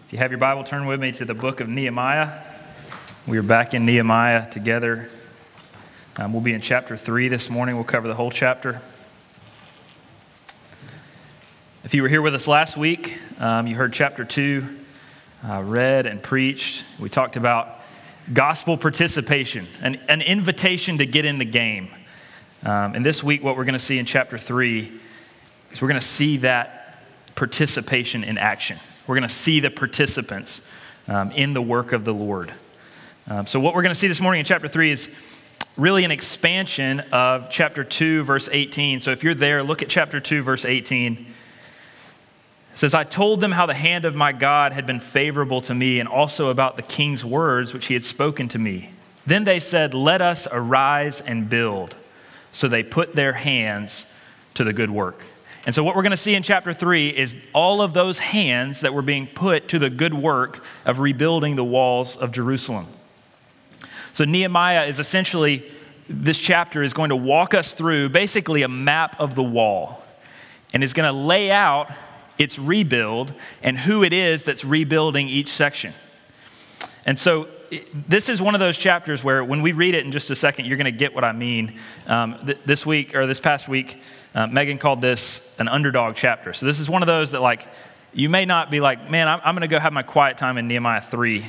If you have your Bible, turn with me to the book of Nehemiah. We are back in Nehemiah together. We'll be in chapter 3 this morning. We'll cover the whole chapter. If you were here with us last week, you heard chapter 2 read and preached. We talked about gospel participation, an invitation to get in the game. And this week, what we're going to see in chapter 3 is we're going to see that participation in action. We're going to see the participants in the work of the Lord. So what we're going to see this morning in chapter 3 is really an expansion of chapter 2, verse 18. So if you're there, look at chapter 2, verse 18. It says, I told them how the hand of my God had been favorable to me and also about the king's words which he had spoken to me. Then they said, let us arise and build. So they put their hands to the good work. And so what we're going to see in chapter 3 is all of those hands that were being put to the good work of rebuilding the walls of Jerusalem. So Nehemiah is essentially, this chapter is going to walk us through basically a map of the wall and is going to lay out its rebuild and who it is that's rebuilding each section. And so this is one of those chapters where when we read it in just a second, you're going to get what I mean. This past week, Megan called this an underdog chapter. So this is one of those that like, you may not be like, man, I'm going to go have my quiet time in Nehemiah 3.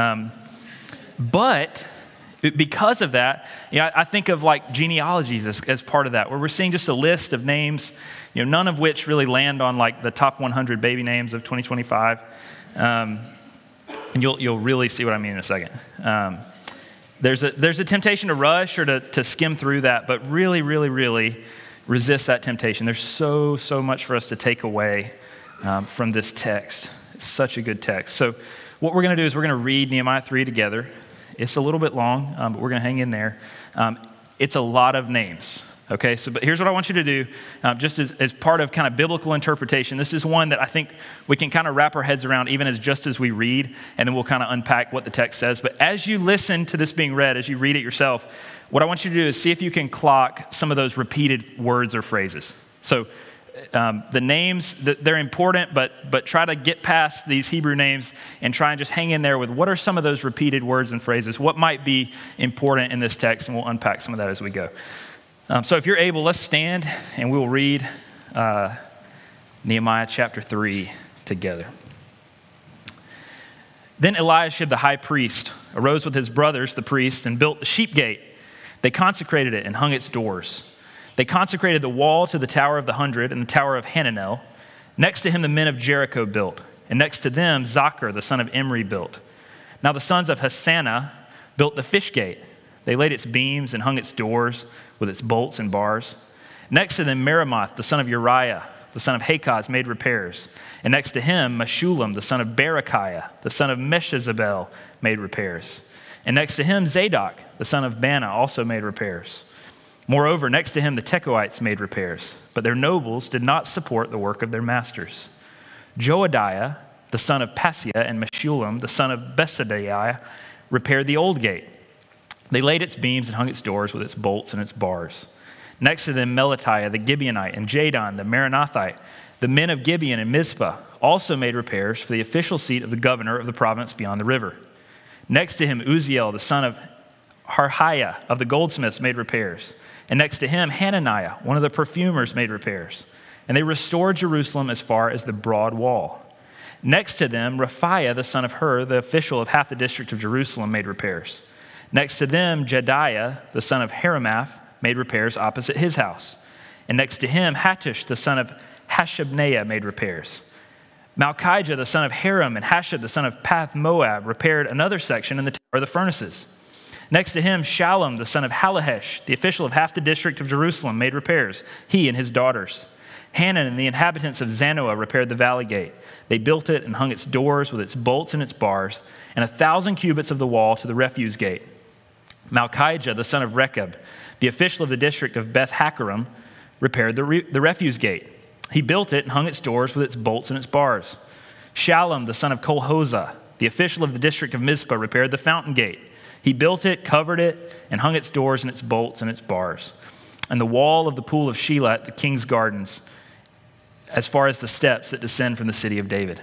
But because of that, I think of like genealogies as part of that, where we're seeing just a list of names, none of which really land on like the top 100 baby names of 2025. And you'll really see what I mean in a second. There's a temptation to rush or to skim through that, but really, really, really resist that temptation. There's so much for us to take away from this text. It's such a good text. So what we're going to do is we're going to read Nehemiah 3 together. It's a little bit long, but we're going to hang in there. It's a lot of names. Okay, but here's what I want you to do, just as part of kind of biblical interpretation. This is one that I think we can kind of wrap our heads around even as we read, and then we'll kind of unpack what the text says. But as you listen to this being read, as you read it yourself, what I want you to do is see if you can clock some of those repeated words or phrases. So the names, they're important, but try to get past these Hebrew names and try and just hang in there with what are some of those repeated words and phrases, what might be important in this text, and we'll unpack some of that as we go. So if you're able, let's stand and we will read Nehemiah chapter 3 together. Then Eliashib the high priest arose with his brothers, the priests, and built the sheep gate. They consecrated it and hung its doors. They consecrated the wall to the Tower of the 100 and the Tower of Hananel. Next to him the men of Jericho built, and next to them Zachar the son of Imri built. Now the sons of Hassanah built the fish gate. They laid its beams and hung its doors with its bolts and bars. Next to them, Meremoth, the son of Uriah, the son of Hakaz, made repairs. And next to him, Meshullam, the son of Berechiah, the son of Meshezabel, made repairs. And next to him, Zadok, the son of Bana, also made repairs. Moreover, next to him, the Tekoites made repairs, but their nobles did not support the work of their masters. Joadiah, the son of Paseah, and Meshullam, the son of Besadiah, repaired the old gate. They laid its beams and hung its doors with its bolts and its bars. Next to them, Melatiah the Gibeonite and Jadon the Maranothite, the men of Gibeon and Mizpah, also made repairs for the official seat of the governor of the province beyond the river. Next to him, Uzziel the son of Harhiah of the goldsmiths made repairs. And next to him, Hananiah, one of the perfumers, made repairs. And they restored Jerusalem as far as the broad wall. Next to them, Raphiah the son of Hur, the official of half the district of Jerusalem, made repairs. Next to them, Jediah, the son of Haramath, made repairs opposite his house. And next to him, Hattush, the son of Hashabneiah, made repairs. Malchijah, the son of Haram, and Hashab, the son of Path Moab, repaired another section in the Tower of the Furnaces. Next to him, Shallum, the son of Halahesh, the official of half the district of Jerusalem, made repairs, he and his daughters. Hanan and the inhabitants of Zanoah repaired the valley gate. They built it and hung its doors with its bolts and its bars, and 1,000 cubits of the wall to the refuse gate. Malchijah, the son of Rechab, the official of the district of Beth Hakerem, repaired the refuse gate. He built it and hung its doors with its bolts and its bars. Shallum, the son of Kolhozah, the official of the district of Mizpah, repaired the fountain gate. He built it, covered it, and hung its doors and its bolts and its bars. And the wall of the pool of Shelah at the king's gardens, as far as the steps that descend from the city of David.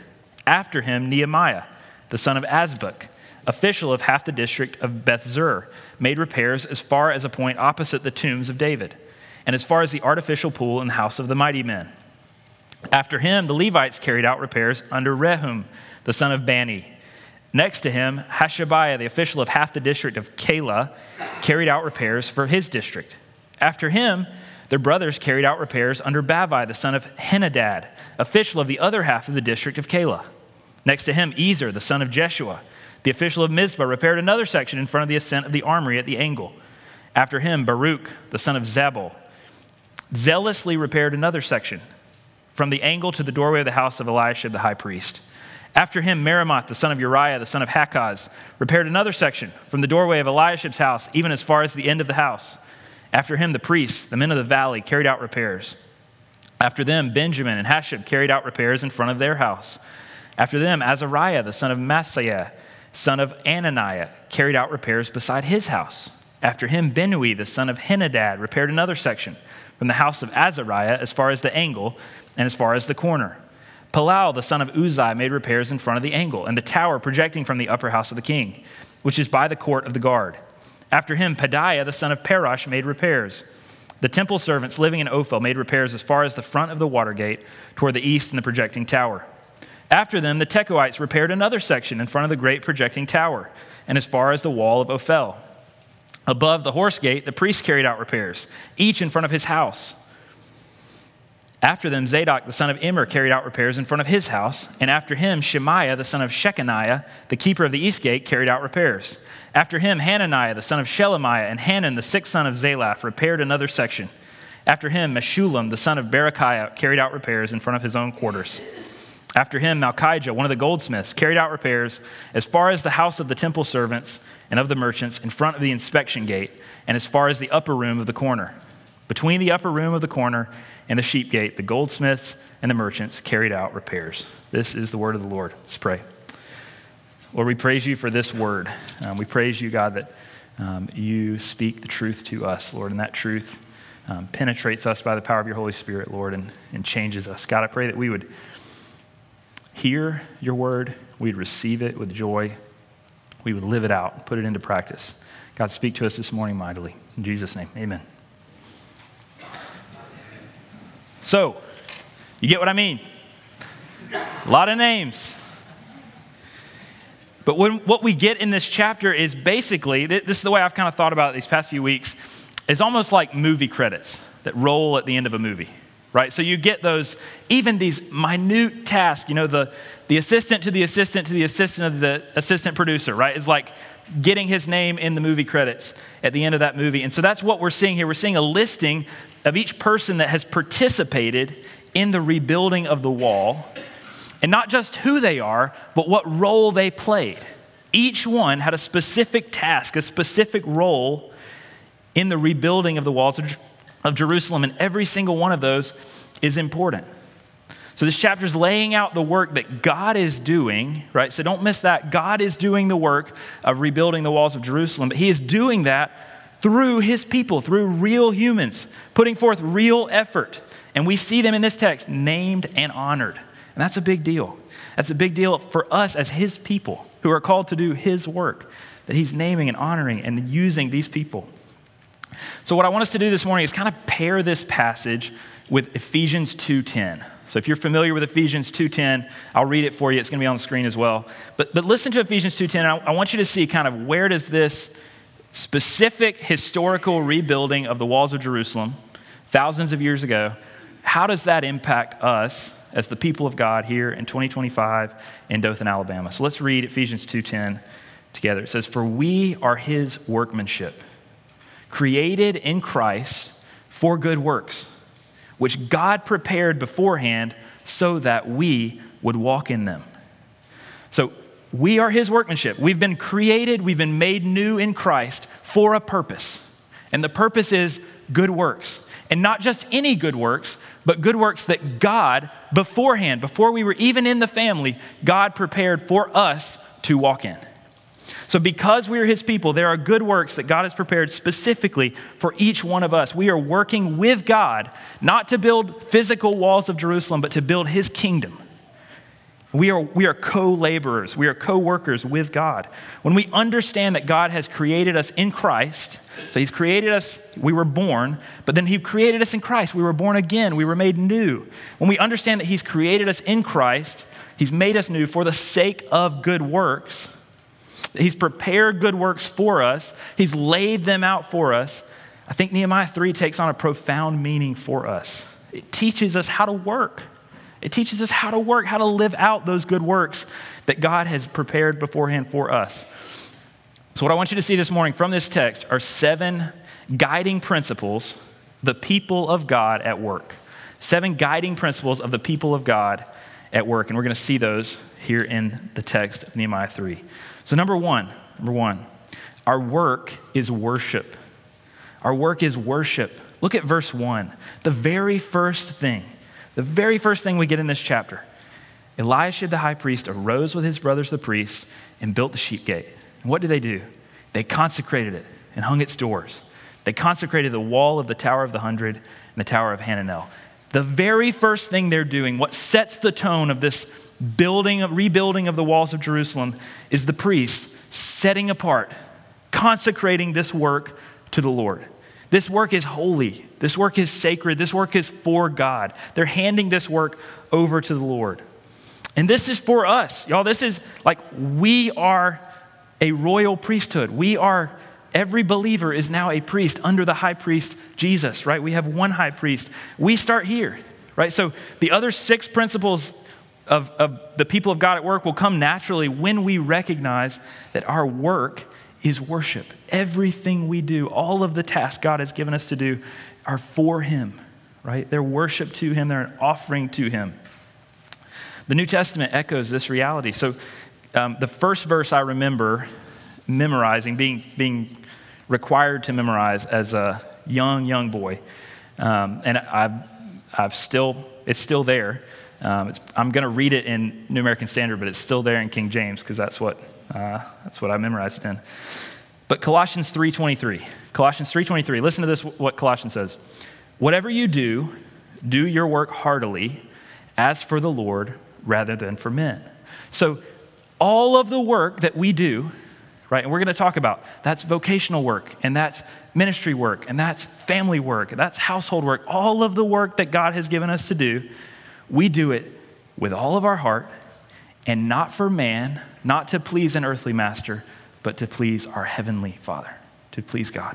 After him, Nehemiah, the son of Azbuk, official of half the district of Beth-zur, made repairs as far as a point opposite the tombs of David, and as far as the artificial pool in the house of the mighty men. After him, the Levites carried out repairs under Rehum, the son of Bani. Next to him, Hashabiah, the official of half the district of Keilah, carried out repairs for his district. After him, their brothers carried out repairs under Bavai, the son of Henadad, official of the other half of the district of Keilah. Next to him, Ezer, the son of Jeshua, the official of Mizpah, repaired another section in front of the ascent of the armory at the angle. After him, Baruch, the son of Zabul, zealously repaired another section from the angle to the doorway of the house of Eliashib the high priest. After him, Meremoth, the son of Uriah, the son of Hakaz, repaired another section from the doorway of Eliashib's house, even as far as the end of the house. After him, the priests, the men of the valley, carried out repairs. After them, Benjamin and Hashab carried out repairs in front of their house. After them, Azariah, the son of Maaseiah, son of Ananiah, carried out repairs beside his house. After him, Benui, the son of Henadad, repaired another section from the house of Azariah as far as the angle and as far as the corner. Palal, the son of Uzai, made repairs in front of the angle and the tower projecting from the upper house of the king, which is by the court of the guard. After him, Pedaiah, the son of Parash, made repairs. The temple servants living in Ophel made repairs as far as the front of the water gate toward the east and the projecting tower. After them, the Tekoites repaired another section in front of the great projecting tower and as far as the wall of Ophel. Above the horse gate, the priests carried out repairs, each in front of his house. After them, Zadok, the son of Immer, carried out repairs in front of his house. And after him, Shemaiah, the son of Shechaniah, the keeper of the east gate, carried out repairs. After him, Hananiah, the son of Shelemiah, and Hanan, the sixth son of Zalaph, repaired another section. After him, Meshullam, the son of Berechiah, carried out repairs in front of his own quarters. After him, Malchijah, one of the goldsmiths, carried out repairs as far as the house of the temple servants and of the merchants in front of the inspection gate, and as far as the upper room of the corner. Between the upper room of the corner and the sheep gate, the goldsmiths and the merchants carried out repairs. This is the word of the Lord. Let's pray. Lord, we praise you for this word. We praise you, God, that you speak the truth to us, Lord, and that truth penetrates us by the power of your Holy Spirit, Lord, and changes us. God, I pray that we would hear your word, we'd receive it with joy, we would live it out, put it into practice. God, speak to us this morning mightily. In Jesus' name, amen. So, you get what I mean? A lot of names. But what we get in this chapter is basically, this is the way I've kind of thought about it these past few weeks, is almost like movie credits that roll at the end of a movie, right? So you get those, even these minute tasks, you know, the assistant to the assistant to the assistant of the assistant producer, right? It's like getting his name in the movie credits at the end of that movie. And so that's what we're seeing here. We're seeing a listing of each person that has participated in the rebuilding of the wall, and not just who they are, but what role they played. Each one had a specific task, a specific role in the rebuilding of the walls of Jerusalem, and every single one of those is important. So this chapter is laying out the work that God is doing, right? So don't miss that. God is doing the work of rebuilding the walls of Jerusalem, but he is doing that through his people, through real humans, putting forth real effort. And we see them in this text named and honored. And that's a big deal. That's a big deal for us as his people who are called to do his work, that he's naming and honoring and using these people. So what I want us to do this morning is kind of pair this passage with Ephesians 2:10. So if you're familiar with Ephesians 2:10, I'll read it for you. It's going to be on the screen as well. But listen to Ephesians 2:10. I want you to see kind of where does this specific historical rebuilding of the walls of Jerusalem thousands of years ago, how does that impact us as the people of God here in 2025 in Dothan, Alabama? So let's read Ephesians 2:10 together. It says, "For we are his workmanship, created in Christ for good works, which God prepared beforehand so that we would walk in them." So we are his workmanship. We've been created, we've been made new in Christ for a purpose. And the purpose is good works. And not just any good works, but good works that God beforehand, before we were even in the family, God prepared for us to walk in. So because we are his people, there are good works that God has prepared specifically for each one of us. We are working with God, not to build physical walls of Jerusalem, but to build his kingdom. We are co-laborers. We are co-workers with God. When we understand that God has created us in Christ, so he's created us, we were born, but then he created us in Christ. We were born again. We were made new. When we understand that he's created us in Christ, he's made us new for the sake of good works. He's prepared good works for us. He's laid them out for us. I think Nehemiah 3 takes on a profound meaning for us. It teaches us how to work. It teaches us how to work, how to live out those good works that God has prepared beforehand for us. So what I want you to see this morning from this text are 7 guiding principles, the people of God at work. 7 guiding principles of the people of God at work. And we're going to see those here in the text of Nehemiah 3. So number one, our work is worship. Our work is worship. Look at verse 1. The very first thing we get in this chapter, Eliashib the high priest arose with his brothers the priests and built the sheep gate. And what did they do? They consecrated it and hung its doors. They consecrated the wall of the Tower of the Hundred and the Tower of Hananel. The very first thing they're doing, what sets the tone of this rebuilding of the walls of Jerusalem, is the priests setting apart, consecrating this work to the Lord. This work is holy. This work is sacred. This work is for God. They're handing this work over to the Lord. And this is for us. Y'all, this is like we are a royal priesthood. Every believer is now a priest under the high priest, Jesus, right? We have one high priest. We start here, right? So the other 6 principles of the people of God at work will come naturally when we recognize that our work is worship. Everything we do, all of the tasks God has given us to do are for him, right? They're worship to him. They're an offering to him. The New Testament echoes this reality. So the first verse I remember memorizing, being required to memorize as a young boy, and it's still there. I'm going to read it in New American Standard, but it's still there in King James because that's what I memorized it in. But Colossians 3:23. Listen to this, what Colossians says. Whatever you do, do your work heartily as for the Lord rather than for men. So all of the work that we do, right, and we're going to talk about, that's vocational work, and that's ministry work, and that's family work, and that's household work. All of the work that God has given us to do, we do it with all of our heart and not for man, not to please an earthly master, but to please our heavenly Father, to please God.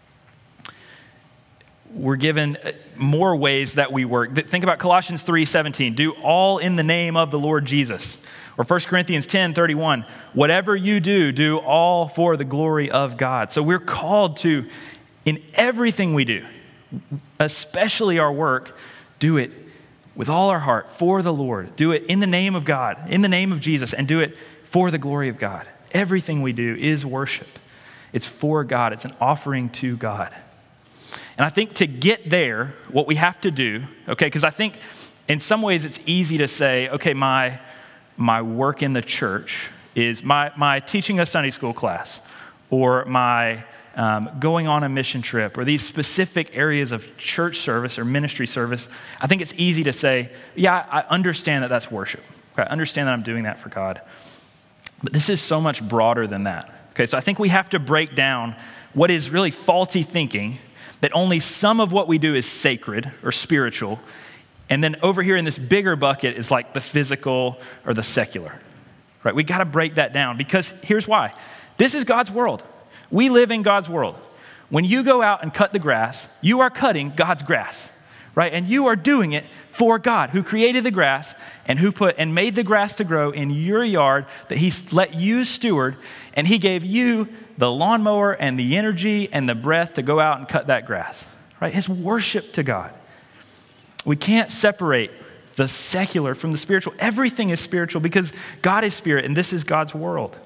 We're given more ways that we work. Think about Colossians 3:17. Do all in the name of the Lord Jesus. Or 1 Corinthians 10:31. Whatever you do, do all for the glory of God. So we're called to, in everything we do, especially our work, do it with all our heart for the Lord. Do it in the name of God, in the name of Jesus, and do it for the glory of God. Everything we do is worship. It's for God. It's an offering to God. And I think to get there, what we have to do, okay, because I think in some ways it's easy to say, okay, my work in the church is my teaching a Sunday school class, or my going on a mission trip, or these specific areas of church service or ministry service. I think it's easy to say, yeah, I understand that that's worship. Okay, I understand that I'm doing that for God. But this is so much broader than that. Okay, so I think we have to break down what is really faulty thinking, that only some of what we do is sacred or spiritual, and then over here in this bigger bucket is like the physical or the secular, right? We got to break that down because here's why. This is God's world. We live in God's world. When you go out and cut the grass, you are cutting God's grass, right? And you are doing it for God, who created the grass and who made the grass to grow in your yard that he let you steward, and he gave you the lawnmower and the energy and the breath to go out and cut that grass, right? His worship to God. We can't separate the secular from the spiritual. Everything is spiritual because God is spirit, and this is God's world.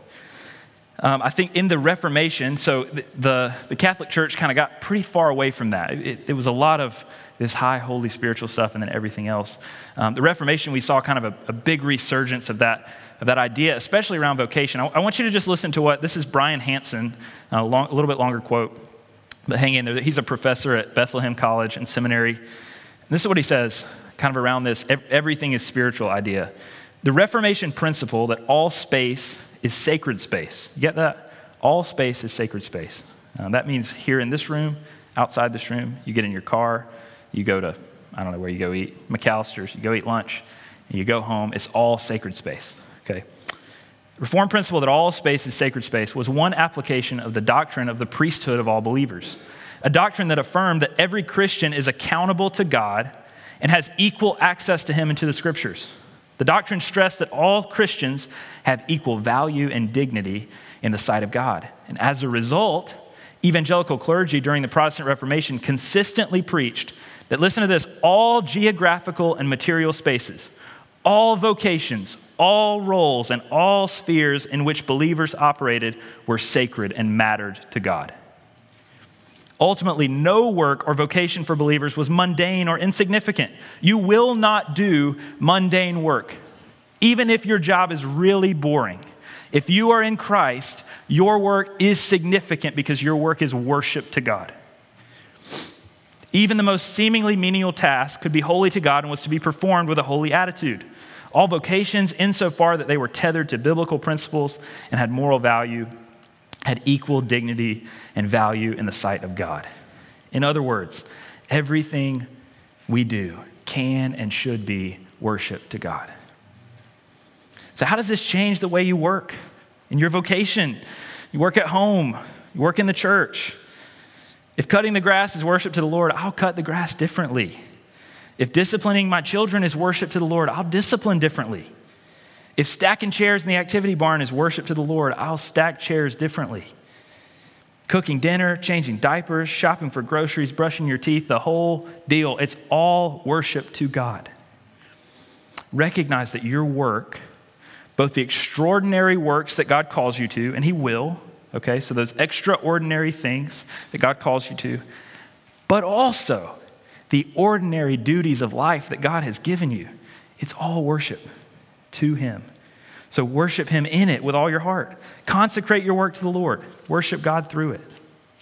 I think in the Reformation, so the Catholic Church kind of got pretty far away from that. It was a lot of this high, holy, spiritual stuff and then everything else. The Reformation, we saw kind of a big resurgence of that idea, especially around vocation. I want you to just listen to this is Brian Hansen, a little bit longer quote, but hang in there. He's a professor at Bethlehem College and Seminary. And this is what he says, kind of around this everything is spiritual idea. The Reformation principle that all space is sacred space. You get that? All space is sacred space. That means here in this room, outside this room, you get in your car, you go to, I don't know where you go eat, McAllister's, you go eat lunch, and you go home. It's all sacred space, okay? Reformed principle that all space is sacred space was one application of the doctrine of the priesthood of all believers, a doctrine that affirmed that every Christian is accountable to God and has equal access to him and to the scriptures. The doctrine stressed that all Christians have equal value and dignity in the sight of God. And as a result, evangelical clergy during the Protestant Reformation consistently preached that, listen to this, all geographical and material spaces, all vocations, all roles, and all spheres in which believers operated were sacred and mattered to God. Ultimately, no work or vocation for believers was mundane or insignificant. You will not do mundane work, even if your job is really boring. If you are in Christ, your work is significant because your work is worship to God. Even the most seemingly menial task could be holy to God and was to be performed with a holy attitude. All vocations, insofar that they were tethered to biblical principles and had moral value, had equal dignity and value in the sight of God. In other words, everything we do can and should be worship to God. So how does this change the way you work in your vocation? You work at home, you work in the church. If cutting the grass is worship to the Lord, I'll cut the grass differently. If disciplining my children is worship to the Lord, I'll discipline differently. If stacking chairs in the activity barn is worship to the Lord, I'll stack chairs differently. Cooking dinner, changing diapers, shopping for groceries, brushing your teeth, the whole deal, it's all worship to God. Recognize that your work, both the extraordinary works that God calls you to, and He will, okay, so those extraordinary things that God calls you to, but also the ordinary duties of life that God has given you, it's all worship to Him. So worship Him in it with all your heart. Consecrate your work to the Lord. Worship God through it.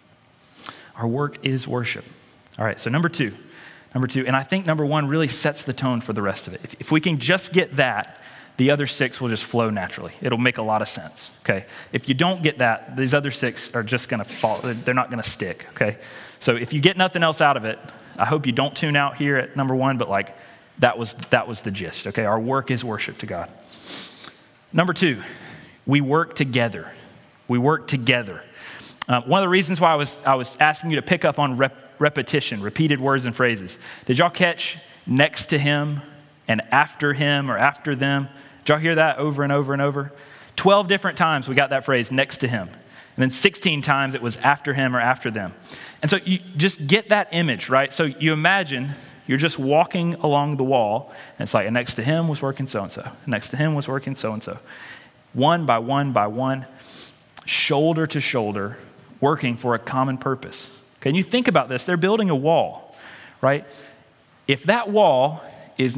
Our work is worship. All right, so number two, and I think number one really sets the tone for the rest of it. If we can just get that, the other six will just flow naturally. It'll make a lot of sense, okay? If you don't get that, these other six are just gonna fall. They're not gonna stick, okay? So if you get nothing else out of it, I hope you don't tune out here at number one, but like that was the gist, okay? Our work is worship to God. Number two, we work together. We work together. One of the reasons why I was asking you to pick up on repetition, repeated words and phrases. Did y'all catch next to him and after him or after them? Did y'all hear that over and over and over? 12 different times we got that phrase, next to him. And then 16 times it was after him or after them. And so you just get that image, right? So you imagine you're just walking along the wall, and it's like, and next to him was working so-and-so. Next to him was working so-and-so. One by one by one, shoulder to shoulder, working for a common purpose. Okay, and you think about this, they're building a wall, right? If that wall is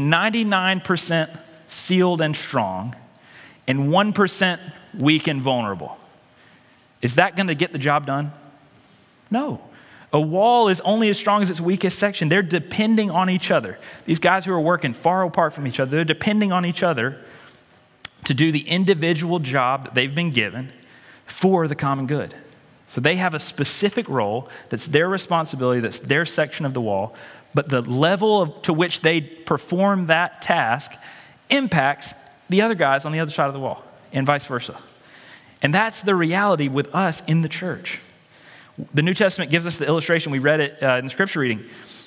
99% sealed and strong and 1% weak and vulnerable, is that going to get the job done? No. A wall is only as strong as its weakest section. They're depending on each other. These guys who are working far apart from each other, they're depending on each other to do the individual job that they've been given for the common good. So they have a specific role that's their responsibility, that's their section of the wall, but the level to which they perform that task impacts the other guys on the other side of the wall, and vice versa. And that's the reality with us in the church. The New Testament gives us the illustration, we read it in the scripture reading,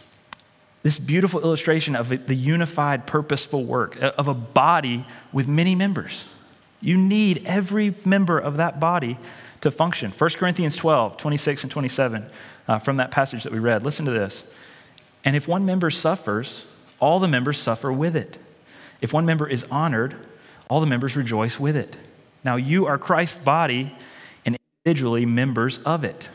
this beautiful illustration of the unified, purposeful work of a body with many members. You need every member of that body to function. 1 Corinthians 12, 26 and 27 from that passage that we read. Listen to this. And if one member suffers, all the members suffer with it. If one member is honored, all the members rejoice with it. Now you are Christ's body and individually members of it.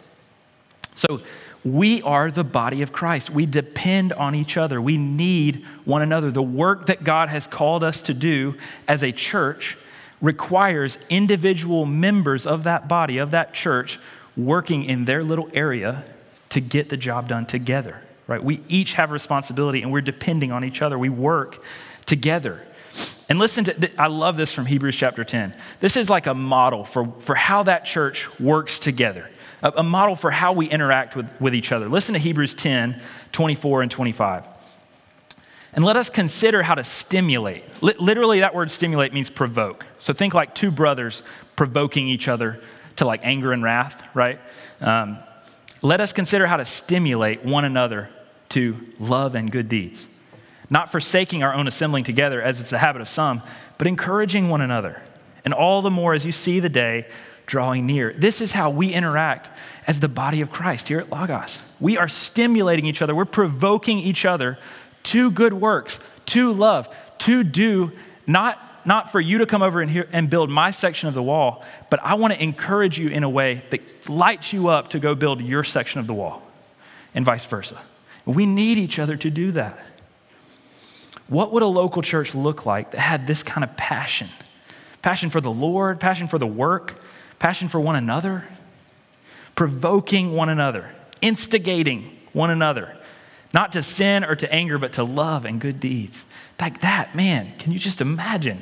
So we are the body of Christ. We depend on each other. We need one another. The work that God has called us to do as a church requires individual members of that body, of that church, working in their little area to get the job done together, right? We each have responsibility and we're depending on each other. We work together. And listen to, I love this from Hebrews chapter 10. This is like a model for how that church works together, a model for how we interact with each other. Listen to Hebrews 10, 24 and 25. And let us consider how to stimulate. Literally, that word stimulate means provoke. So think like two brothers provoking each other to like anger and wrath, right? Let us consider how to stimulate one another to love and good deeds. Not forsaking our own assembling together as it's the habit of some, but encouraging one another. And all the more as you see the day drawing near. This is how we interact as the body of Christ here at Logos. We are stimulating each other. We're provoking each other to good works, to love, to do, not for you to come over and build my section of the wall, but I want to encourage you in a way that lights you up to go build your section of the wall and vice versa. We need each other to do that. What would a local church look like that had this kind of passion? Passion for the Lord, passion for the work, passion for one another, provoking one another, instigating one another, not to sin or to anger, but to love and good deeds. Like that, man, can you just imagine?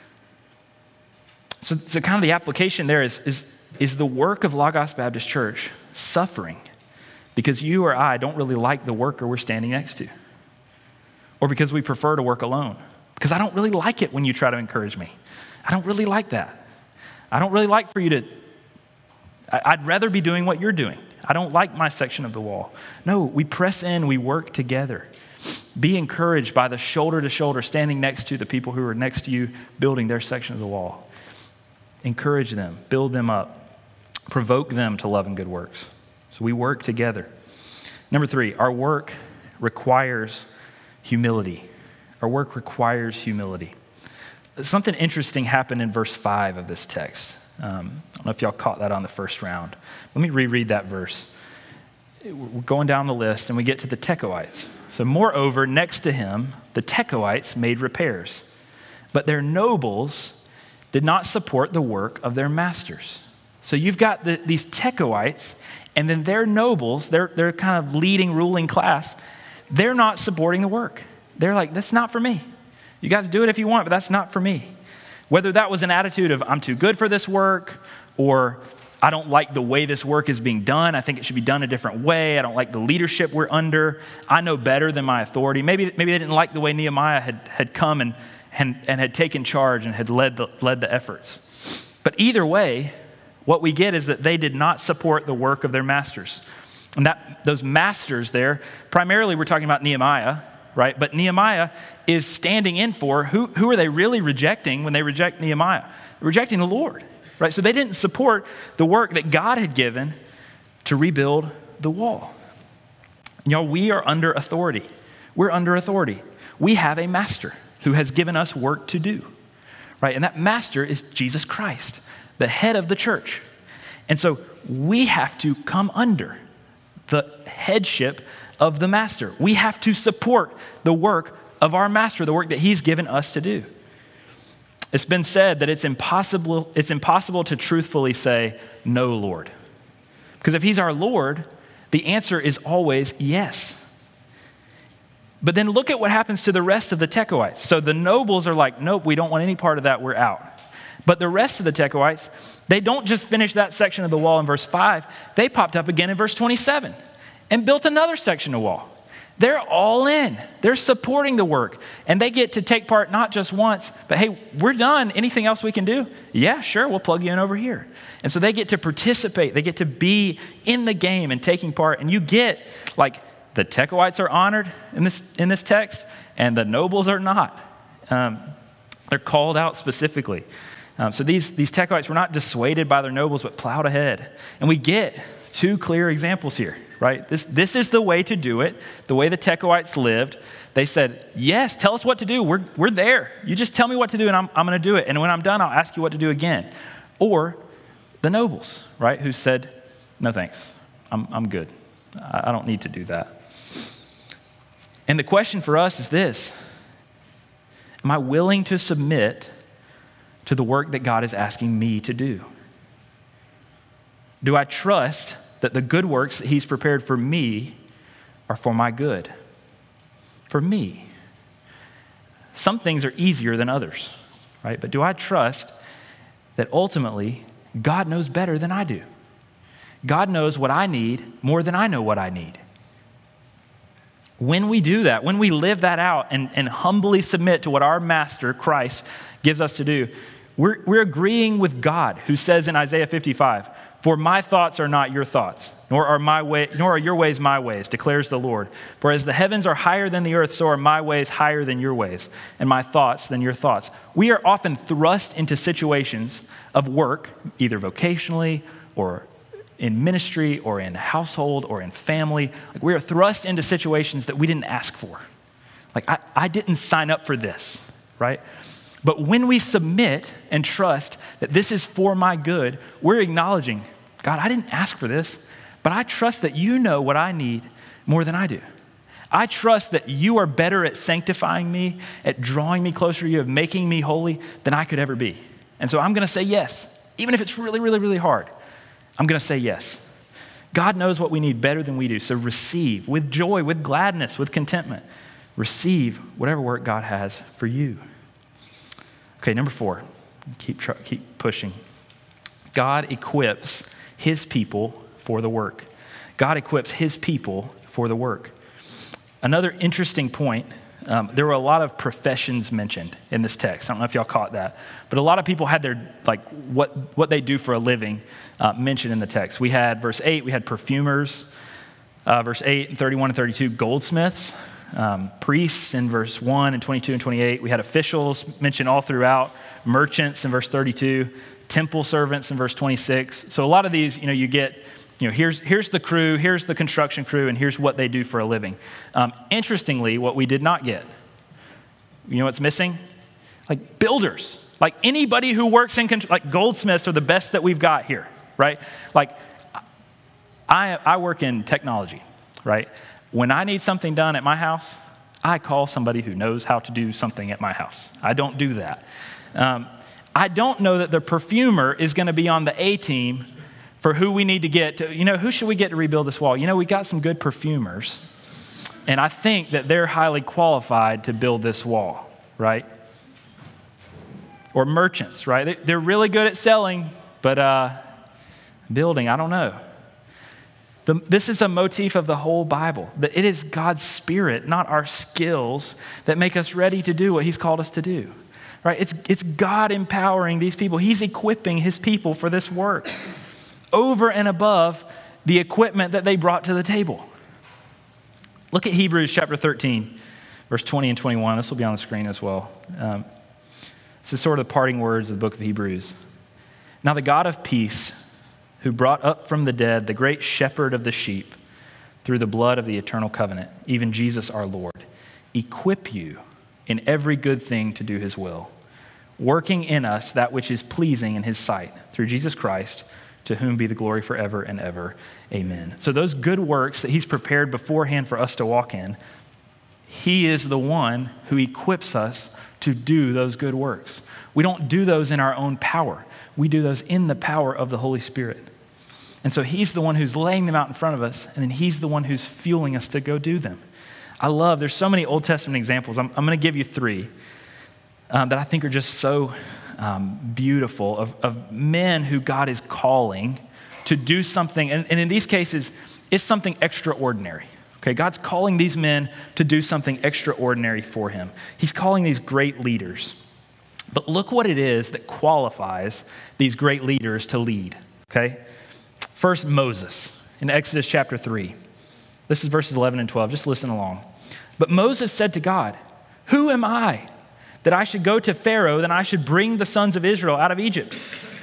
So kind of the application there is the work of Logos Baptist Church suffering because you or I don't really like the worker we're standing next to? Or because we prefer to work alone? Because I don't really like it when you try to encourage me. I don't really like that. I don't really like for you to, I'd rather be doing what you're doing. I don't like my section of the wall. No, we press in, we work together. Be encouraged by the shoulder to shoulder, standing next to the people who are next to you, building their section of the wall. Encourage them, build them up, provoke them to love and good works. So we work together. Number 3, our work requires humility. Our work requires humility. Something interesting happened in verse 5 of this text. I don't know if y'all caught that on the first round. Let me reread that verse. We're going down the list and we get to the Tekoites. So moreover, next to him, the Tekoites made repairs, but their nobles did not support the work of their masters. So you've got these Tekoites, and then their nobles, they're kind of leading, ruling class, they're not supporting the work. They're like, that's not for me. You guys do it if you want, but that's not for me. Whether that was an attitude of, I'm too good for this work, or I don't like the way this work is being done. I think it should be done a different way. I don't like the leadership we're under. I know better than my authority. Maybe they didn't like the way Nehemiah had come and had taken charge and had led the efforts. But either way, what we get is that they did not support the work of their masters. And those masters there, primarily we're talking about Nehemiah, right? But Nehemiah is standing in for, who are they really rejecting when they reject Nehemiah? They're rejecting the Lord, right? So they didn't support the work that God had given to rebuild the wall. And y'all, we are under authority. We're under authority. We have a master who has given us work to do, right? And that master is Jesus Christ, the head of the church. And so we have to come under the headship of the master. We have to support the work of our master, the work that he's given us to do. It's been said that it's impossible to truthfully say, no, Lord. Because if he's our Lord, the answer is always yes. But then look at what happens to the rest of the Tekoites. So the nobles are like, nope, we don't want any part of that, we're out. But the rest of the Tekoites, they don't just finish that section of the wall in verse 5, they popped up again in verse 27 and built another section of wall. They're all in. They're supporting the work. And they get to take part not just once, but hey, we're done. Anything else we can do? Yeah, sure, we'll plug you in over here. And so they get to participate. They get to be in the game and taking part. And you get, like, the Tekoites are honored in this text, and the nobles are not. They're called out specifically. So these Tekoites were not dissuaded by their nobles, but plowed ahead. And we get 2 clear examples here, right? This is the way to do it, the way the Tekoites lived. They said, yes, tell us what to do. We're there. You just tell me what to do, and I'm going to do it. And when I'm done, I'll ask you what to do again. Or the nobles, right, who said, no thanks, I'm good. I don't need to do that. And the question for us is this: am I willing to submit to the work that God is asking me to do? Do I trust that the good works that he's prepared for me are for my good? For me. Some things are easier than others, right? But do I trust that ultimately God knows better than I do? God knows what I need more than I know what I need. When we do that, when we live that out and humbly submit to what our master, Christ, gives us to do, we're agreeing with God, who says in Isaiah 55, "For my thoughts are not your thoughts, nor are your ways my ways, declares the Lord. For as the heavens are higher than the earth, so are my ways higher than your ways, and my thoughts than your thoughts." We are often thrust into situations of work, either vocationally or in ministry or in household or in family. Like, we are thrust into situations that we didn't ask for. Like, I didn't sign up for this, right? But when we submit and trust that this is for my good, we're acknowledging, God, I didn't ask for this, but I trust that you know what I need more than I do. I trust that you are better at sanctifying me, at drawing me closer to you, of making me holy than I could ever be. And so I'm going to say yes, even if it's really, really, really hard. I'm going to say yes. God knows what we need better than we do. So receive with joy, with gladness, with contentment. Receive whatever work God has for you. Okay, number 4. Keep pushing. God equips his people for the work. God equips his people for the work. Another interesting point, there were a lot of professions mentioned in this text. I don't know if y'all caught that, but a lot of people had their, like, what they do for a living mentioned in the text. We had verse 8, we had perfumers. Verse 8 and 31 and 32, goldsmiths. Priests in verse 1 and 22 and 28. We had officials mentioned all throughout. Merchants in verse 32. Temple servants in verse 26. So a lot of these, you get, here's the crew, here's the construction crew, and here's what they do for a living. Interestingly, what we did not get, you know what's missing? Like builders. Like anybody who works in, like goldsmiths are the best that we've got here, right? Like I work in technology, right? When I need something done at my house, I call somebody who knows how to do something at my house. I don't do that. I don't know that the perfumer is going to be on the A team for who we need to get to, who should we get to rebuild this wall? We got some good perfumers, and I think that they're highly qualified to build this wall, right? Or merchants, right? They're really good at selling, but building, I don't know. This is a motif of the whole Bible, that it is God's Spirit, not our skills, that make us ready to do what he's called us to do, right? It's God empowering these people. He's equipping his people for this work over and above the equipment that they brought to the table. Look at Hebrews chapter 13, verse 20 and 21. This will be on the screen as well. This is sort of the parting words of the book of Hebrews. Now the God of peace, who brought up from the dead the great shepherd of the sheep through the blood of the eternal covenant, even Jesus our Lord, equip you in every good thing to do his will, working in us that which is pleasing in his sight, through Jesus Christ, to whom be the glory forever and ever. Amen. So those good works that he's prepared beforehand for us to walk in, he is the one who equips us to do those good works. We don't do those in our own power. We do those in the power of the Holy Spirit. And so he's the one who's laying them out in front of us, and then he's the one who's fueling us to go do them. There's so many Old Testament examples. I'm going to give you 3 that I think are just so beautiful of men who God is calling to do something. And in these cases, it's something extraordinary. Okay, God's calling these men to do something extraordinary for him. He's calling these great leaders. But look what it is that qualifies these great leaders to lead, okay? First, Moses in Exodus chapter 3. This is verses 11 and 12. Just listen along. But Moses said to God, "Who am I that I should go to Pharaoh, that I should bring the sons of Israel out of Egypt?"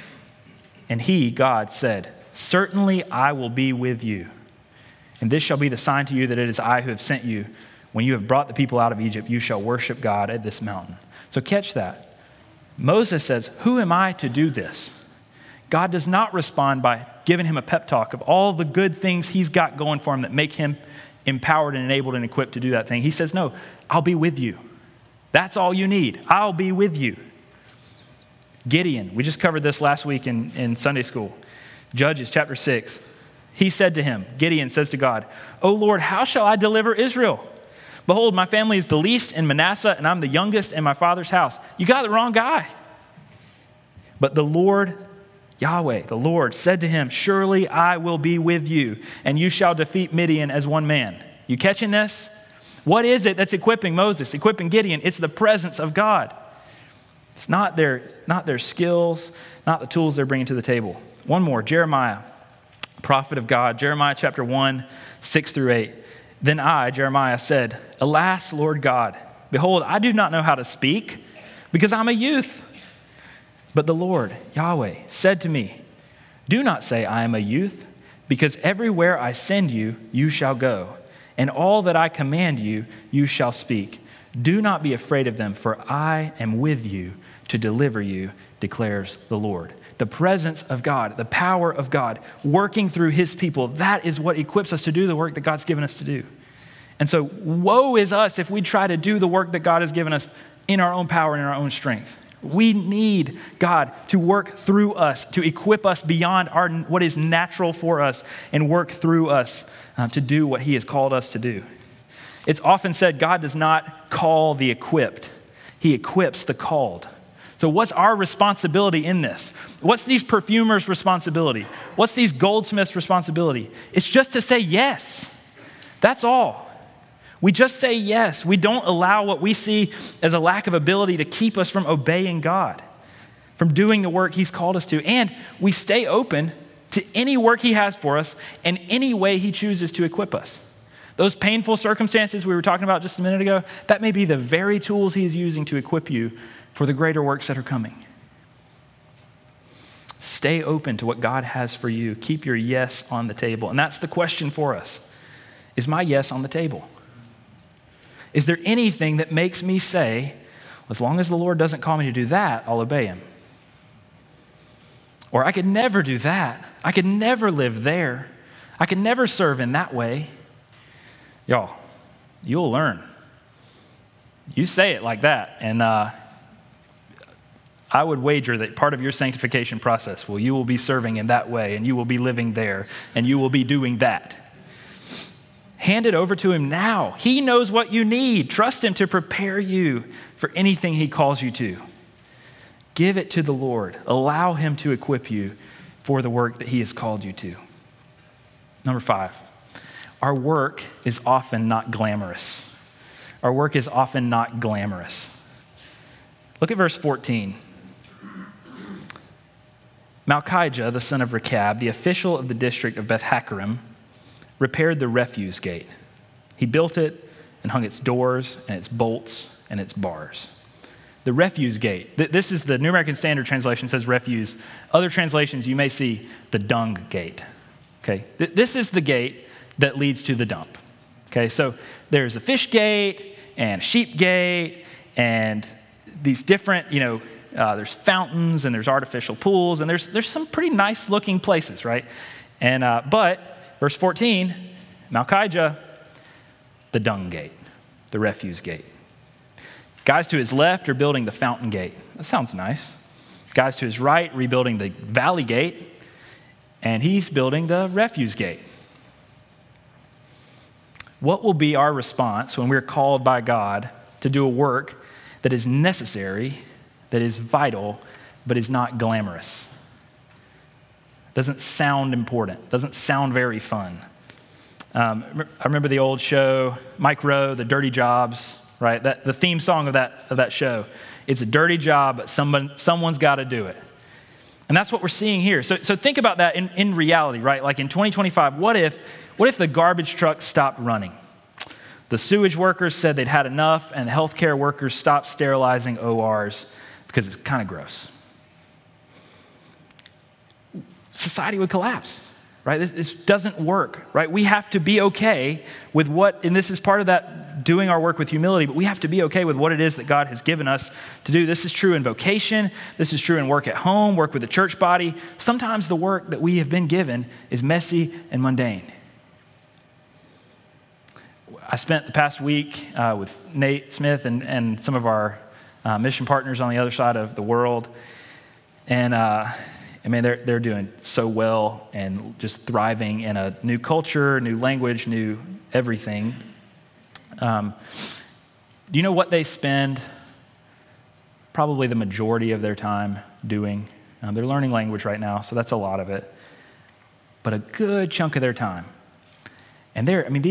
And he, God, said, "Certainly I will be with you. And this shall be the sign to you that it is I who have sent you. When you have brought the people out of Egypt, you shall worship God at this mountain." So catch that. Moses says, "Who am I to do this?" God does not respond by giving him a pep talk of all the good things he's got going for him that make him empowered and enabled and equipped to do that thing. He says, "No, I'll be with you. That's all you need. I'll be with you." Gideon, we just covered this last week in Sunday school. Judges chapter 6. He said to him, Gideon says to God, "O Lord, how shall I deliver Israel? Behold, my family is the least in Manasseh, and I'm the youngest in my father's house. You got the wrong guy. But the Lord, Yahweh, the Lord, said to him, surely I will be with you, and you shall defeat Midian as one man. You catching this? What is it that's equipping Moses, equipping Gideon? It's the presence of God. It's not their skills, not the tools they're bringing to the table. One more, Jeremiah, prophet of God, Jeremiah chapter 1, 6 through 8. Then I, Jeremiah, said, alas, Lord God, behold, I do not know how to speak because I'm a youth. But the Lord, Yahweh, said to me, do not say I am a youth, because everywhere I send you, you shall go, and all that I command you, you shall speak. Do not be afraid of them, for I am with you to deliver you, declares the Lord. The presence of God, the power of God, working through his people, that is what equips us to do the work that God's given us to do. And so woe is us if we try to do the work that God has given us in our own power and in our own strength. We need God to work through us, to equip us beyond what is natural for us and work through us to do what he has called us to do. It's often said God does not call the equipped. He equips the called. So what's our responsibility in this? What's these perfumers' responsibility? What's these goldsmiths' responsibility? It's just to say yes. That's all. We just say yes. We don't allow what we see as a lack of ability to keep us from obeying God, from doing the work he's called us to. And we stay open to any work he has for us and any way he chooses to equip us. Those painful circumstances we were talking about just a minute ago, that may be the very tools he is using to equip you for the greater works that are coming. Stay open to what God has for you. Keep your yes on the table. And that's the question for us. Is my yes on the table? Is there anything that makes me say, as long as the Lord doesn't call me to do that, I'll obey him? Or I could never do that. I could never live there. I could never serve in that way. Y'all, you'll learn. You say it like that, and I would wager that part of your sanctification process you will be serving in that way, and you will be living there, and you will be doing that. Hand it over to him now. He knows what you need. Trust him to prepare you for anything he calls you to. Give it to the Lord. Allow him to equip you for the work that he has called you to. Number 5, our work is often not glamorous. Our work is often not glamorous. Look at verse 14. Malchijah, the son of Rechab, the official of the district of Beth-Hakerem, repaired the refuse gate. He built it and hung its doors and its bolts and its bars. The refuse gate. This is the New American Standard Translation says refuse. Other translations, you may see the dung gate. Okay, this is the gate that leads to the dump. Okay, so there's a fish gate and a sheep gate and these different, there's fountains and there's artificial pools and there's some pretty nice looking places, right? And but verse 14, Malchijah, the dung gate, the refuse gate. Guys to his left are building the fountain gate. That sounds nice. Guys to his right rebuilding the valley gate, and he's building the refuse gate. What will be our response when we're called by God to do a work that is necessary, that is vital, but is not glamorous? Doesn't sound important, doesn't sound very fun. I remember the old show, Mike Rowe, The Dirty Jobs, right? The theme song of that show. It's a dirty job, but someone's got to do it. And that's what we're seeing here. So think about that in reality, right? Like in 2025, what if the garbage trucks stopped running? The sewage workers said they'd had enough, and the healthcare workers stopped sterilizing ORs because it's kind of gross. Society would collapse, right? This doesn't work, right? We have to be okay with and this is part of that doing our work with humility, but we have to be okay with what it is that God has given us to do. This is true in vocation. This is true in work at home, work with the church body. Sometimes the work that we have been given is messy and mundane. I spent the past week with Nate Smith and some of our mission partners on the other side of the world. And they're doing so well and just thriving in a new culture, new language, new everything. Do you know what they spend probably the majority of their time doing? They're learning language right now, so that's a lot of it. But a good chunk of their time. And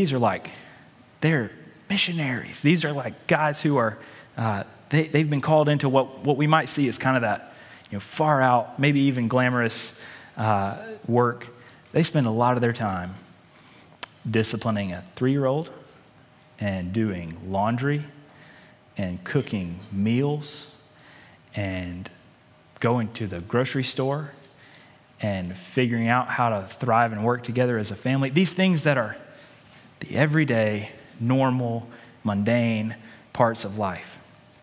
they're missionaries. These are like guys who are, they've been called into what we might see as kind of that, far out, maybe even glamorous work. They spend a lot of their time disciplining a 3-year-old and doing laundry and cooking meals and going to the grocery store and figuring out how to thrive and work together as a family. These things that are the everyday, normal, mundane parts of life,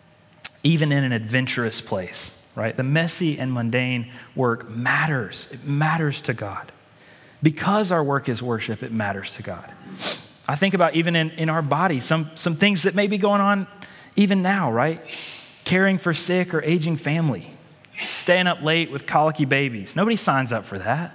even in an adventurous place, right? The messy and mundane work matters. It matters to God. Because our work is worship, it matters to God. I think about even in our body, some things that may be going on even now, right? Caring for sick or aging family, staying up late with colicky babies. Nobody signs up for that.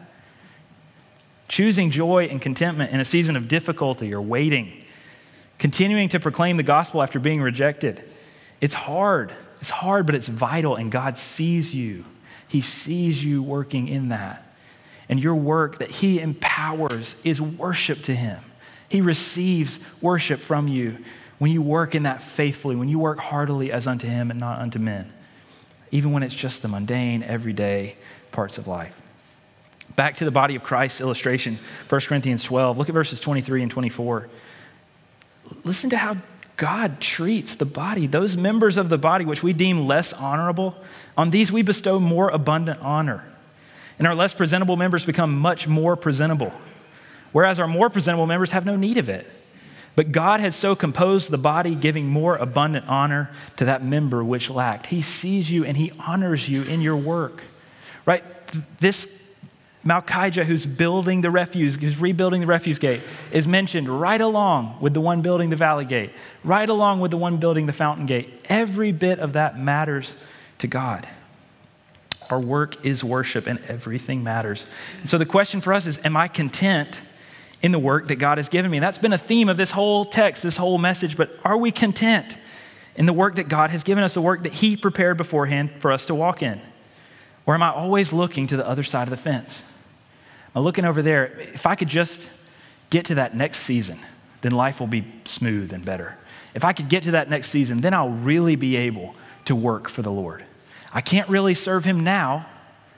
Choosing joy and contentment in a season of difficulty or waiting. Continuing to proclaim the gospel after being rejected. It's hard. It's hard, but it's vital, and God sees you. He sees you working in that. And your work that he empowers is worship to him. He receives worship from you when you work in that faithfully, when you work heartily as unto him and not unto men, even when it's just the mundane, everyday parts of life. Back to the body of Christ illustration, 1 Corinthians 12. Look at verses 23 and 24. Listen to how God treats the body, those members of the body which we deem less honorable. On these we bestow more abundant honor. And our less presentable members become much more presentable, whereas our more presentable members have no need of it. But God has so composed the body, giving more abundant honor to that member which lacked. He sees you and he honors you in your work, right? This Malchijah, who's building the refuse, who's rebuilding the refuse gate, is mentioned right along with the one building the valley gate, right along with the one building the fountain gate. Every bit of that matters to God. Our work is worship and everything matters. And so the question for us is, am I content in the work that God has given me? And that's been a theme of this whole text, this whole message, but are we content in the work that God has given us, the work that he prepared beforehand for us to walk in? Or am I always looking to the other side of the fence? I'm looking over there. If I could just get to that next season, then life will be smooth and better. If I could get to that next season, then I'll really be able to work for the Lord. I can't really serve him now,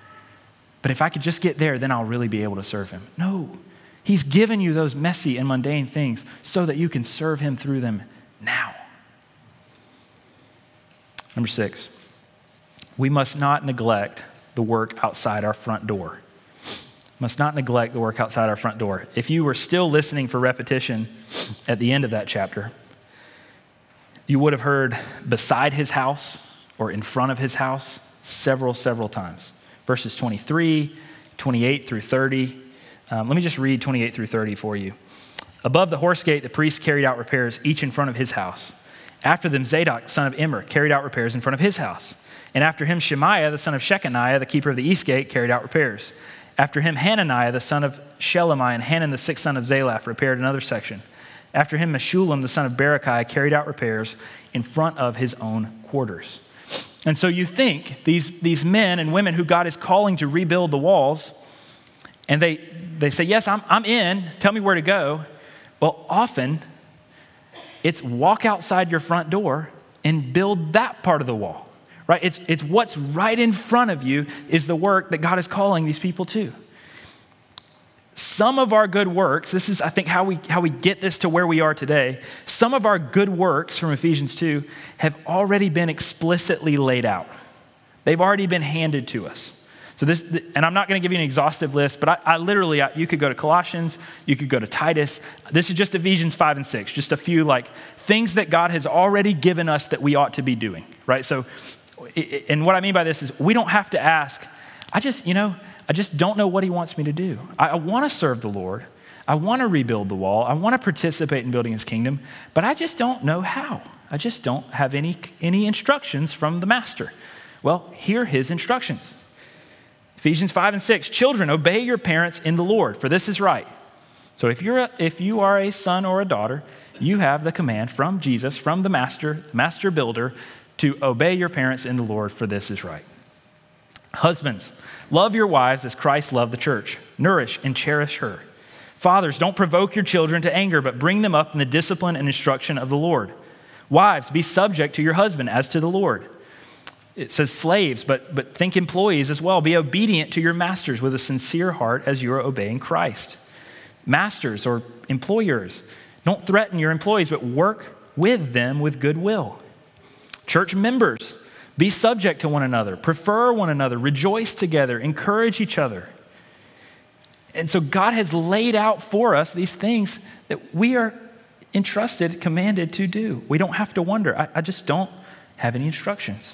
but if I could just get there, then I'll really be able to serve him. No, he's given you those messy and mundane things so that you can serve him through them now. Number 6, we must not neglect the work outside our front door. Must not neglect the work outside our front door. If you were still listening for repetition at the end of that chapter, you would have heard beside his house or in front of his house several times. Verses 23, 28 through 30. Let me just read 28 through 30 for you. Above the horse gate, the priests carried out repairs, each in front of his house. After them, Zadok, son of Immer, carried out repairs in front of his house. And after him, Shemaiah, the son of Shechaniah, the keeper of the east gate, carried out repairs. After him, Hananiah, the son of Shelemiah, and Hanan, the sixth son of Zalaph, repaired another section. After him, Meshullam, the son of Berechiah, carried out repairs in front of his own quarters. And so you think these men and women who God is calling to rebuild the walls, and they say, yes, I'm in, tell me where to go. Well, often it's walk outside your front door and build that part of the wall, right? It's what's right in front of you is the work that God is calling these people to. Some of our good works, this is, I think, how we get this to where we are today. Some of our good works from Ephesians 2 have already been explicitly laid out. They've already been handed to us. So this, and I'm not going to give you an exhaustive list, but I literally, you could go to Colossians, you could go to Titus. This is just Ephesians 5 and 6, just a few like things that God has already given us that we ought to be doing, right? So, and what I mean by this is we don't have to ask, I just don't know what he wants me to do. I want to serve the Lord. I want to rebuild the wall. I want to participate in building his kingdom, but I just don't know how. I just don't have any instructions from the master. Well, here are his instructions. Ephesians 5 and 6, children, obey your parents in the Lord, for this is right. So if you are a son or a daughter, you have the command from Jesus, from the master builder, to obey your parents in the Lord, for this is right. Husbands, love your wives as Christ loved the church. Nourish and cherish her. Fathers, don't provoke your children to anger, but bring them up in the discipline and instruction of the Lord. Wives, be subject to your husband as to the Lord. It says slaves, but think employees as well. Be obedient to your masters with a sincere heart as you are obeying Christ. Masters or employers, don't threaten your employees, but work with them with goodwill. Church members, be subject to one another, prefer one another, rejoice together, encourage each other. And so God has laid out for us these things that we are entrusted, commanded to do. We don't have to wonder. I just don't have any instructions.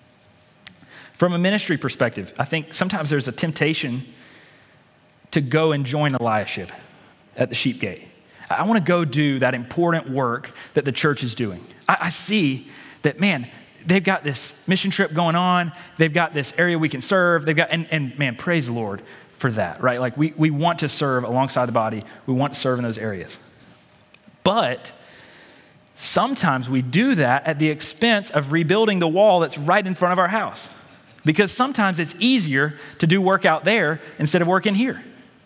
From a ministry perspective, I think sometimes there's a temptation to go and join Eliashib at the sheep gate. I want to go do that important work that the church is doing. I see that, man, they've got this mission trip going on. They've got this area we can serve. They've got, and man, praise the Lord for that, right? Like we want to serve alongside the body. We want to serve in those areas. But sometimes we do that at the expense of rebuilding the wall that's right in front of our house. Because sometimes it's easier to do work out there instead of working here.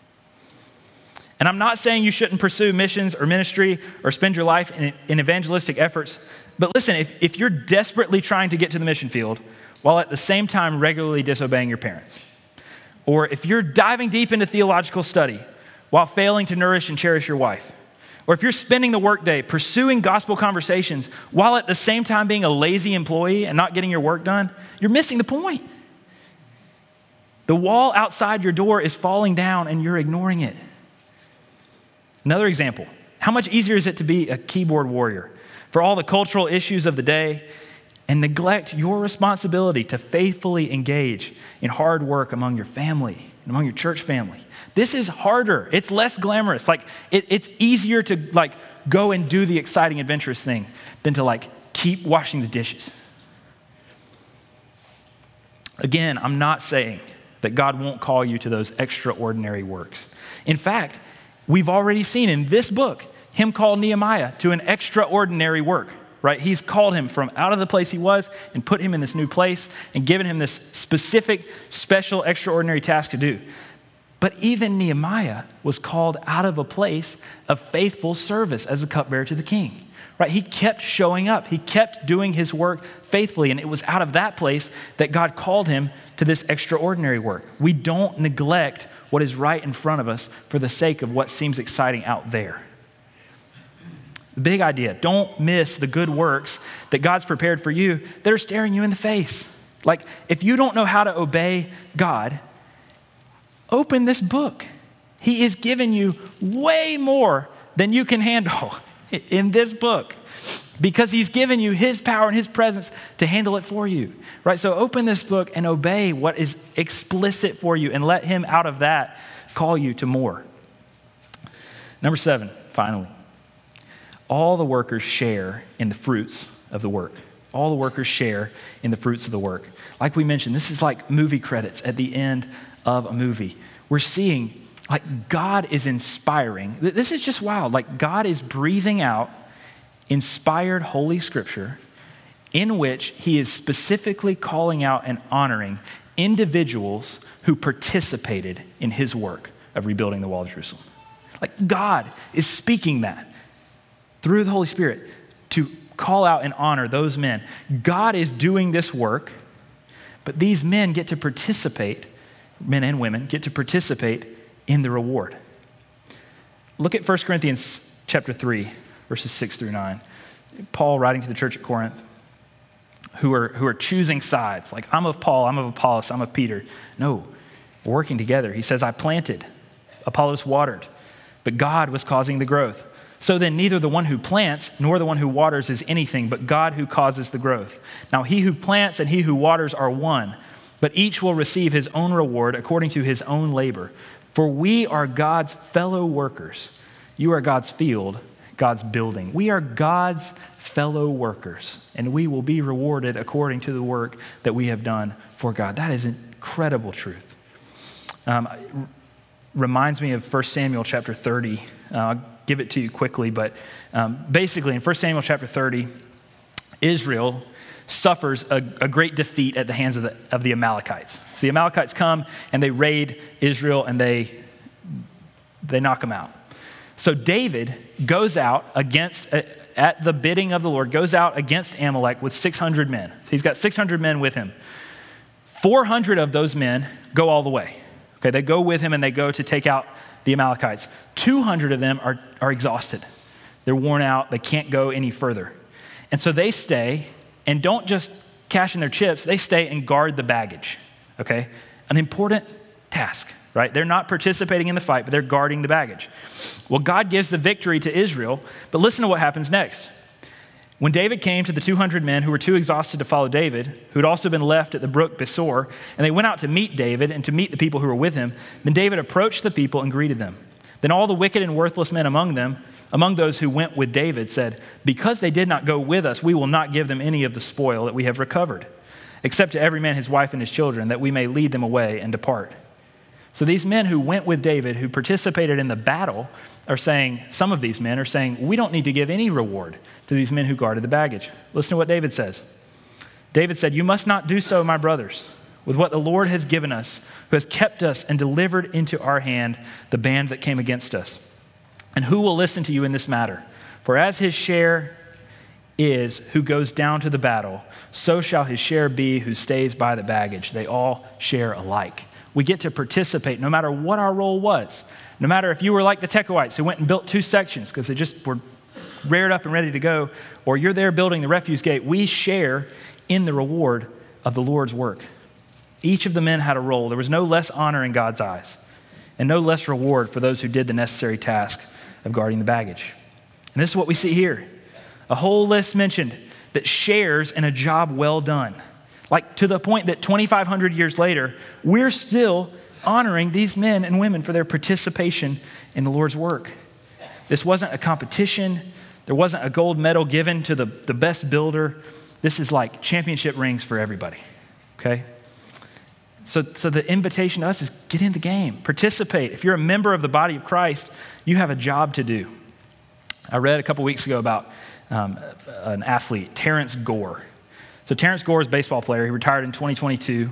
And I'm not saying you shouldn't pursue missions or ministry or spend your life in evangelistic efforts. But listen, if you're desperately trying to get to the mission field while at the same time regularly disobeying your parents, or if you're diving deep into theological study while failing to nourish and cherish your wife, or if you're spending the workday pursuing gospel conversations while at the same time being a lazy employee and not getting your work done, you're missing the point. The wall outside your door is falling down and you're ignoring it. Another example, how much easier is it to be a keyboard warrior for all the cultural issues of the day and neglect your responsibility to faithfully engage in hard work among your family and among your church family? This is harder. It's less glamorous. It's easier to go and do the exciting, adventurous thing than to keep washing the dishes. Again, I'm not saying that God won't call you to those extraordinary works. In fact, we've already seen in this book him call Nehemiah to an extraordinary work, right? He's called him from out of the place he was and put him in this new place and given him this specific, special, extraordinary task to do. But even Nehemiah was called out of a place of faithful service as a cupbearer to the king, right? He kept showing up. He kept doing his work faithfully, and it was out of that place that God called him to this extraordinary work. We don't neglect what is right in front of us for the sake of what seems exciting out there. The big idea, don't miss the good works that God's prepared for you that are staring you in the face. If you don't know how to obey God, open this book. He has given you way more than you can handle in this book because he's given you his power and his presence to handle it for you, right? So open this book and obey what is explicit for you and let him out of that call you to more. Number 7, finally, all the workers share in the fruits of the work. All the workers share in the fruits of the work. Like we mentioned, this is like movie credits at the end of a movie. We're seeing God is inspiring. This is just wild. God is breathing out inspired Holy Scripture in which he is specifically calling out and honoring individuals who participated in his work of rebuilding the wall of Jerusalem. God is speaking that through the Holy Spirit to call out and honor those men. God is doing this work, but these men get to participate, men and women get to participate in the reward. Look at 1 Corinthians chapter 3, verses 6 through 9. Paul writing to the church at Corinth, who are choosing sides. I'm of Paul, I'm of Apollos, I'm of Peter. No, we're working together. He says, I planted, Apollos watered, but God was causing the growth. So then neither the one who plants nor the one who waters is anything, but God who causes the growth. Now he who plants and he who waters are one, but each will receive his own reward according to his own labor. For we are God's fellow workers. You are God's field, God's building. We are God's fellow workers, and we will be rewarded according to the work that we have done for God. That is incredible truth. reminds me of 1 Samuel chapter 30. I'll give it to you quickly, but basically in 1 Samuel chapter 30, Israel suffers a great defeat at the hands of the Amalekites. So the Amalekites come and they raid Israel and they knock them out. So David goes out at the bidding of the Lord, goes out against Amalek with 600 men. So he's got 600 men with him. 400 of those men go all the way. Okay, they go with him and they go to take out the Amalekites. 200 of them are exhausted. They're worn out. They can't go any further. And so they stay and don't just cash in their chips. They stay and guard the baggage. Okay, an important task, right? They're not participating in the fight, but they're guarding the baggage. Well, God gives the victory to Israel, but listen to what happens next. When David came to the 200 men who were too exhausted to follow David, who had also been left at the brook Besor, and they went out to meet David and to meet the people who were with him, then David approached the people and greeted them. Then all the wicked and worthless men among those who went with David said, "Because they did not go with us, we will not give them any of the spoil that we have recovered, except to every man his wife and his children, that we may lead them away and depart." So these men who went with David, who participated in the battle, some of these men are saying, we don't need to give any reward to these men who guarded the baggage. Listen to what David says. David said, "You must not do so, my brothers, with what the Lord has given us, who has kept us and delivered into our hand the band that came against us. And who will listen to you in this matter? For as his share is who goes down to the battle, so shall his share be who stays by the baggage. They all share alike." We get to participate no matter what our role was. No matter if you were like the Tekoites who went and built 2 sections because they just were reared up and ready to go, or you're there building the refuse gate, we share in the reward of the Lord's work. Each of the men had a role. There was no less honor in God's eyes and no less reward for those who did the necessary task of guarding the baggage. And this is what we see here. A whole list mentioned that shares in a job well done. Like to the point that 2,500 years later, we're still honoring these men and women for their participation in the Lord's work. This wasn't a competition. There wasn't a gold medal given to the best builder. This is like championship rings for everybody, okay? So the invitation to us is get in the game, participate. If you're a member of the body of Christ, you have a job to do. I read a couple weeks ago about an athlete, Terrence Gore. So Terrence Gore is a baseball player. He retired in 2022.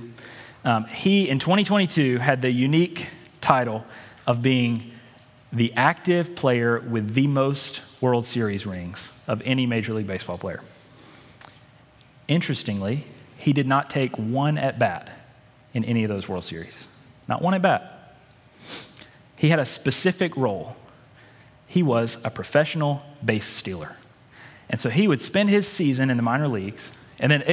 He, in 2022, had the unique title of being the active player with the most World Series rings of any Major League Baseball player. Interestingly, he did not take one at-bat in any of those World Series. Not one at-bat. He had a specific role. He was a professional base stealer. And so he would spend his season in the minor leagues. And then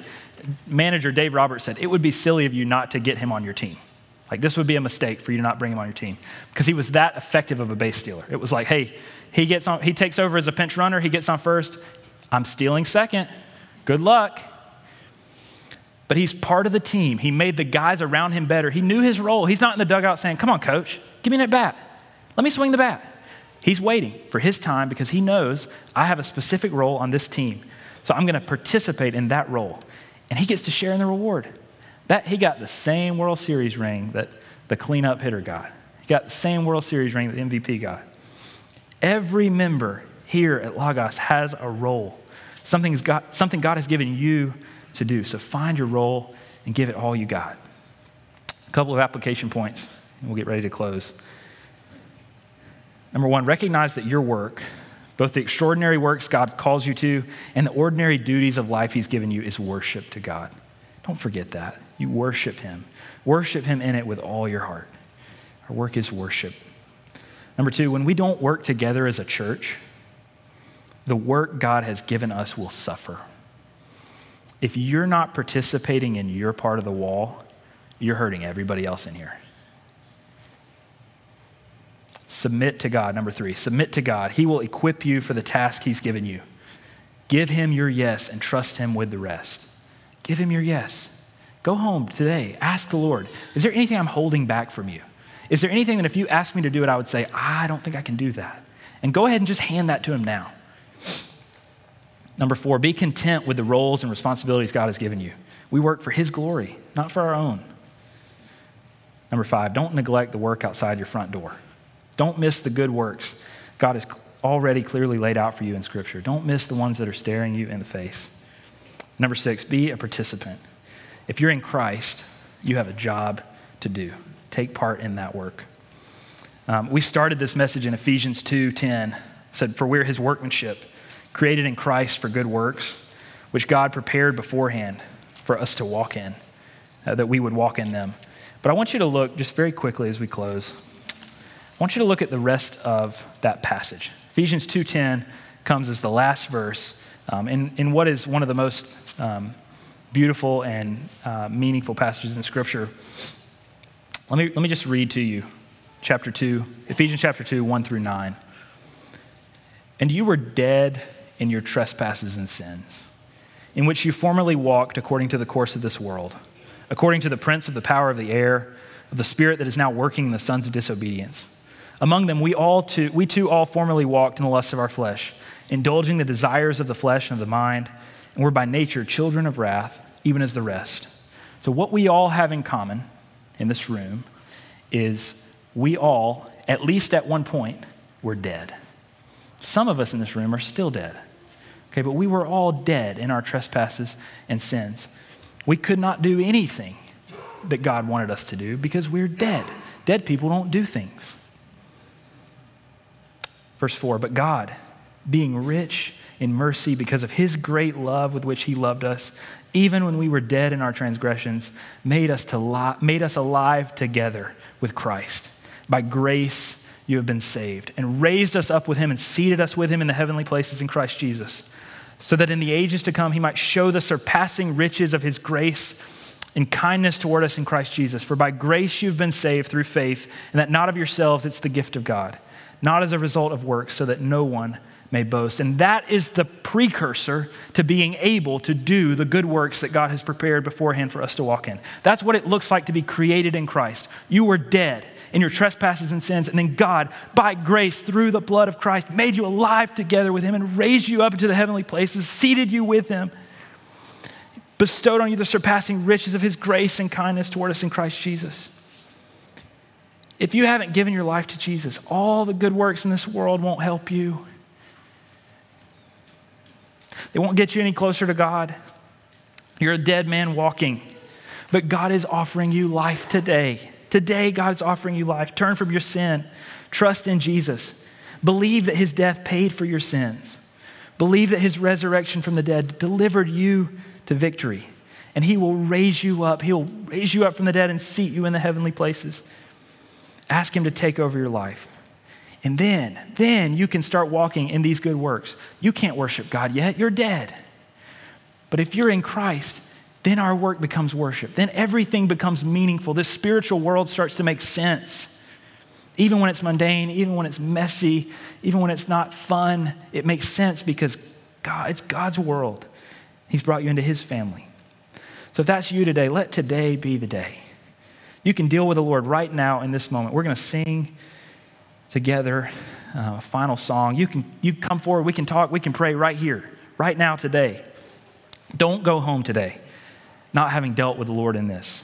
manager Dave Roberts said, it would be silly of you not to get him on your team. Like this would be a mistake for you to not bring him on your team because he was that effective of a base stealer. It was like, hey, he takes over as a pinch runner. He gets on first. I'm stealing second. Good luck. But he's part of the team. He made the guys around him better. He knew his role. He's not in the dugout saying, come on, coach, give me that bat. Let me swing the bat. He's waiting for his time because he knows I have a specific role on this team. So I'm going to participate in that role. And he gets to share in the reward. He got the same World Series ring that the cleanup hitter got. He got the same World Series ring that the MVP got. Every member here at Logos has a role. Something God has given you to do. So find your role and give it all you got. A couple of application points, and we'll get ready to close. Number one, recognize that your work, both the extraordinary works God calls you to and the ordinary duties of life he's given you, is worship to God. Don't forget that. You worship him. Worship him in it with all your heart. Our work is worship. Number two, when we don't work together as a church, the work God has given us will suffer. If you're not participating in your part of the wall, you're hurting everybody else in here. Submit to God. Number three, submit to God. He will equip you for the task he's given you. Give him your yes and trust him with the rest. Give him your yes. Go home today. Ask the Lord, is there anything I'm holding back from you? Is there anything that if you asked me to do it, I would say, I don't think I can do that? And go ahead and just hand that to him now. Number four, be content with the roles and responsibilities God has given you. We work for his glory, not for our own. Number 5, don't neglect the work outside your front door. Don't miss the good works God has already clearly laid out for you in Scripture. Don't miss the ones that are staring you in the face. Number 6, be a participant. If you're in Christ, you have a job to do. Take part in that work. We started this message in Ephesians 2:10. It said, for we're his workmanship, created in Christ for good works, which God prepared beforehand for us to walk in, that we would walk in them. But I want you to look, just very quickly as we close, I want you to look at the rest of that passage. Ephesians 2:10 comes as the last verse in what is one of the most beautiful and meaningful passages in Scripture. Let me just read to you chapter 2, Ephesians chapter 2, 1 through 9. And you were dead in your trespasses and sins, in which you formerly walked according to the course of this world, according to the prince of the power of the air, of the spirit that is now working in the sons of disobedience. Among them, we too all formerly walked in the lusts of our flesh, indulging the desires of the flesh and of the mind, and were by nature children of wrath, even as the rest. So what we all have in common in this room is we all, at least at one point, were dead. Some of us in this room are still dead. Okay, but we were all dead in our trespasses and sins. We could not do anything that God wanted us to do because we're dead. Dead people don't do things. Verse 4, but God, being rich in mercy because of his great love with which he loved us, even when we were dead in our transgressions, made us alive together with Christ. By grace you have been saved, and raised us up with him and seated us with him in the heavenly places in Christ Jesus, so that in the ages to come he might show the surpassing riches of his grace and kindness toward us in Christ Jesus. For by grace you've been saved through faith, and that not of yourselves, it's the gift of God, not as a result of works, so that no one may boast. And that is the precursor to being able to do the good works that God has prepared beforehand for us to walk in. That's what it looks like to be created in Christ. You were dead in your trespasses and sins, and then God, by grace, through the blood of Christ, made you alive together with him and raised you up into the heavenly places, seated you with him, bestowed on you the surpassing riches of his grace and kindness toward us in Christ Jesus. If you haven't given your life to Jesus, all the good works in this world won't help you. They won't get you any closer to God. You're a dead man walking. But God is offering you life today. Today, God is offering you life. Turn from your sin. Trust in Jesus. Believe that his death paid for your sins. Believe that his resurrection from the dead delivered you to victory. And he will raise you up. He'll raise you up from the dead and seat you in the heavenly places. Ask him to take over your life. And then you can start walking in these good works. You can't worship God yet. You're dead. But if you're in Christ, then our work becomes worship. Then everything becomes meaningful. This spiritual world starts to make sense. Even when it's mundane, even when it's messy, even when it's not fun, it makes sense because it's God's world. He's brought you into his family. So if that's you today, let today be the day. You can deal with the Lord right now in this moment. We're going to sing together a final song. You come forward, we can talk, we can pray right here, right now today. Don't go home today not having dealt with the Lord in this.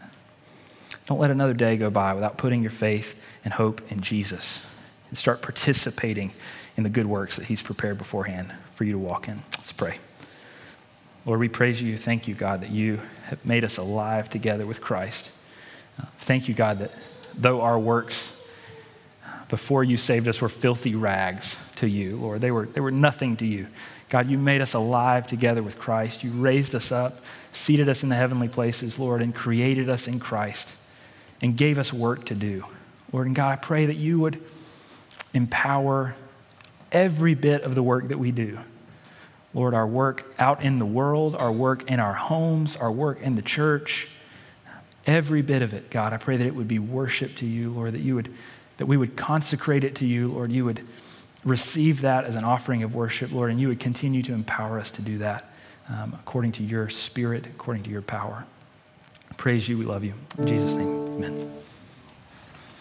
Don't let another day go by without putting your faith and hope in Jesus and start participating in the good works that he's prepared beforehand for you to walk in. Let's pray. Lord, we praise you. Thank you, God, that you have made us alive together with Christ. Thank you, God, that though our works before you saved us were filthy rags to you, Lord, they were nothing to you. God, you made us alive together with Christ. You raised us up, seated us in the heavenly places, Lord, and created us in Christ and gave us work to do. Lord, and God, I pray that you would empower every bit of the work that we do. Lord, our work out in the world, our work in our homes, our work in the church, every bit of it, God, I pray that it would be worship to you, Lord, that we would consecrate it to you, Lord. You would receive that as an offering of worship, Lord, and you would continue to empower us to do that according to your spirit, according to your power. Praise you. We love you. In Jesus' name, amen.